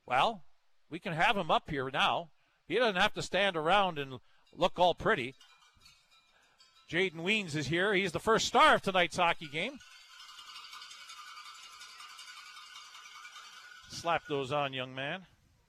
Well, we can have him up here now. He doesn't have to stand around and look all pretty. Jaden Weens is here. He's the first star of tonight's hockey game. Slap those on, young man.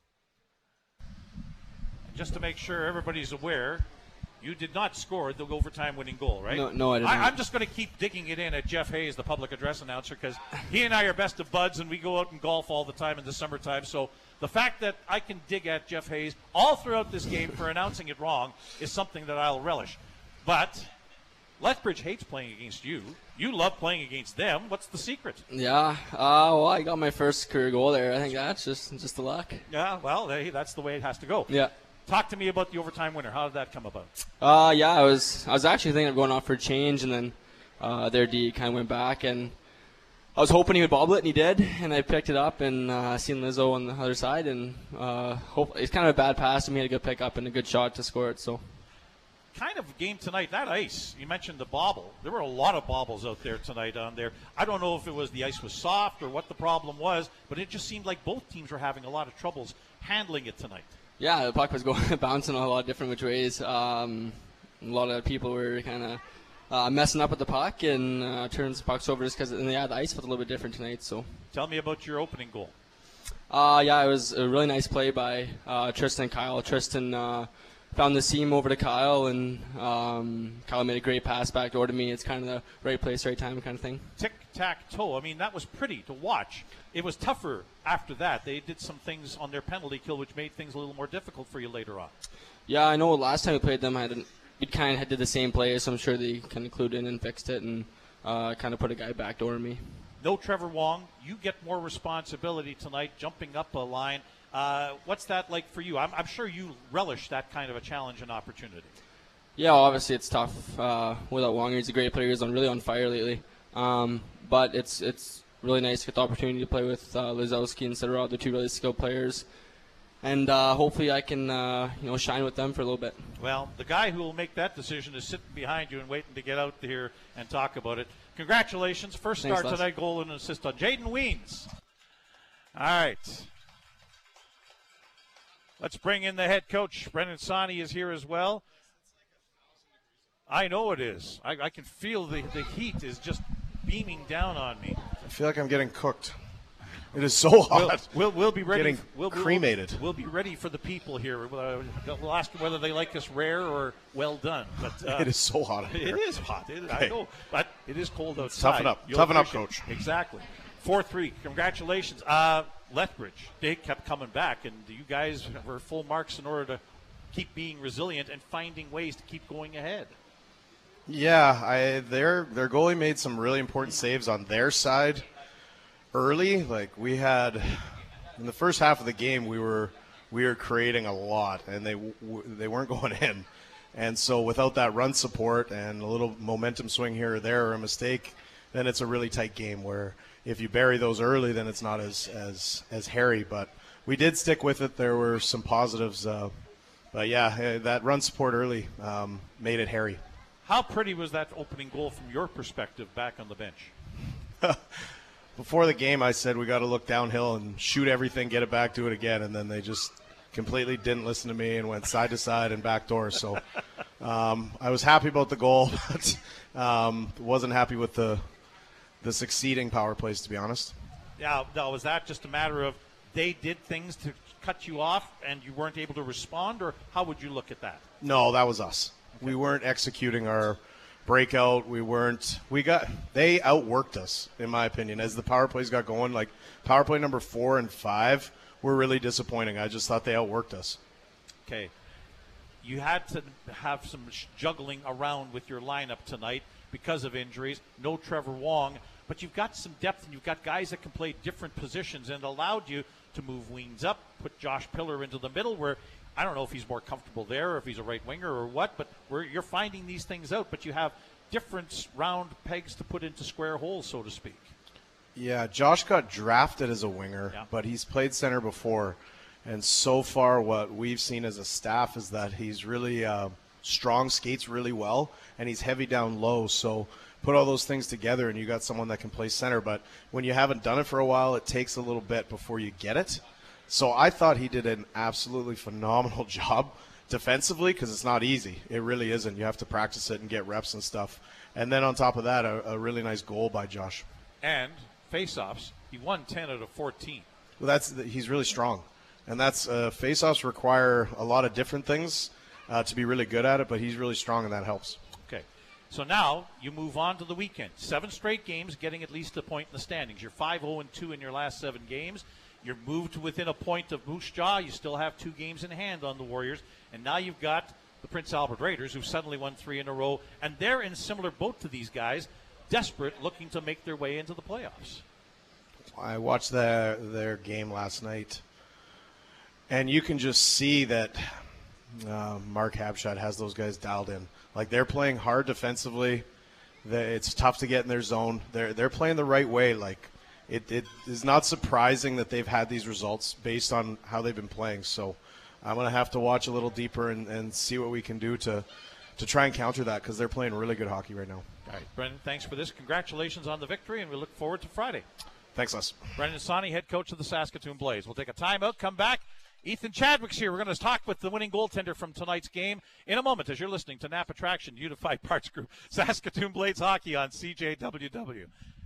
Just to make sure everybody's aware, you did not score the overtime winning goal, right? No, I didn't. I'm just going to keep digging it in at Jeff Hayes, the public address announcer, because he and I are best of buds, and we go out and golf all the time in the summertime. So the fact that I can dig at Jeff Hayes all throughout this game for announcing it wrong is something that I'll relish. But Lethbridge hates playing against you. You love playing against them. What's the secret? Yeah, well, I got my first career goal there. I think that's just the luck. Yeah, well, that's the way it has to go. Yeah. Talk to me about the overtime winner. How did that come about? Yeah, I was actually thinking of going off for a change, and then their D kind of went back, and I was hoping he would bobble it, and he did, and I picked it up and seen Lizzo on the other side, and it's kind of a bad pass, and he had a good pickup and a good shot to score it. So. Kind of game tonight, that ice, you mentioned the bobble. There were a lot of bobbles out there tonight on there. I don't know if it was the ice was soft or what the problem was, but it just seemed like both teams were having a lot of troubles handling it tonight. Yeah, the puck was going bouncing a lot of different which ways. A lot of people were kind of messing up with the puck and turns pucks over just because the ice was a little bit different tonight. So, tell me about your opening goal. It was a really nice play by Tristan and Kyle. Tristan found the seam over to Kyle, and Kyle made a great pass back door to me. It's kind of the right place, right time kind of thing. Tic-tac-toe. I mean, that was pretty to watch. It was tougher after that. They did some things on their penalty kill which made things a little more difficult for you later on. Yeah, I know last time we played them, we kind of did the same play, so I'm sure they kind of clued in and fixed it and kind of put a guy back door me. No Trevor Wong. You get more responsibility tonight, jumping up a line. What's that like for you? I'm sure you relish that kind of a challenge and opportunity. Yeah, obviously it's tough without Wong. He's a great player. He's really on fire lately. But it's really nice to get the opportunity to play with Lizowski and Cedrod, the two really skilled players. And hopefully I can shine with them for a little bit. Well, the guy who will make that decision is sitting behind you and waiting to get out here and talk about it. Congratulations. First start tonight, goal and assist on Jaden Weens. All right. Let's bring in the head coach. Brendan Sani is here as well. I know it is. I can feel the heat is just beaming down on me. I feel like I'm getting cooked. It is so hot. We'll be ready. Getting cremated. We'll be ready for the people here. We'll ask whether they like us rare or well done. But it is so hot. It is hot. I know, but it is cold outside. Toughen up. Toughen up, Coach. Exactly. 4-3. Congratulations. Lethbridge, they kept coming back, and you guys were full marks in order to keep being resilient and finding ways to keep going ahead. Yeah, their goalie made some really important saves on their side early. Like we had in the first half of the game, we were creating a lot, and they weren't going in. And so without that run support and a little momentum swing here or there or a mistake, then it's a really tight game where if you bury those early, then it's not as hairy. But we did stick with it. There were some positives. But, yeah, that run support early made it hairy. How pretty was that opening goal from your perspective back on the bench? Before the game, I said we got to look downhill and shoot everything, get it back, do it again. And then they just completely didn't listen to me and went side to side and back door. So I was happy about the goal, but wasn't happy with the succeeding power plays, to be honest. Yeah, now, was that just a matter of they did things to cut you off and you weren't able to respond, or how would you look at that? No, that was us. Okay. We weren't executing our breakout. They outworked us, in my opinion, as the power plays got going. Like power play number 4 and 5 were really disappointing. I just thought they outworked us. Okay. You had to have some juggling around with your lineup tonight because of injuries. No Trevor Wong, but you've got some depth and you've got guys that can play different positions, and allowed you to move Weens up, put Josh Pillar into the middle where I don't know if he's more comfortable there or if he's a right winger or what, but you're finding these things out, but you have different round pegs to put into square holes, so to speak. Yeah, Josh got drafted as a winger, but he's played center before. And so far what we've seen as a staff is that he's really strong, skates really well, and he's heavy down low. So put all those things together and you got someone that can play center. But when you haven't done it for a while, it takes a little bit before you get it. So I thought he did an absolutely phenomenal job defensively because it's not easy. It really isn't. You have to practice it and get reps and stuff. And then on top of that, a really nice goal by Josh. And face-offs, he won 10 out of 14. Well, he's really strong. And face-offs require a lot of different things to be really good at it, but he's really strong, and that helps. Okay. So now you move on to the weekend. 7 straight games, getting at least a point in the standings. You're 5-0-2 in your last 7 games. You're moved to within a point of Moose Jaw. You still have 2 games in hand on the Warriors. And now you've got the Prince Albert Raiders, who suddenly won 3 in a row. And they're in similar boat to these guys, desperate, looking to make their way into the playoffs. I watched their game last night, and you can just see that Mark Habshad has those guys dialed in. Like, they're playing hard defensively. It's tough to get in their zone. They're playing the right way. Like, it is not surprising that they've had these results based on how they've been playing. So I'm going to have to watch a little deeper and see what we can do to try and counter that, because they're playing really good hockey right now. All right, Brendan, thanks for this. Congratulations on the victory, and we look forward to Friday. Thanks, Les. Brendan Sawney, head coach of the Saskatoon Blaze. We'll take a timeout, come back. Ethan Chadwick's here. We're going to talk with the winning goaltender from tonight's game in a moment as you're listening to Napa Traction Unified Parts Group, Saskatoon Blades Hockey on CJWW.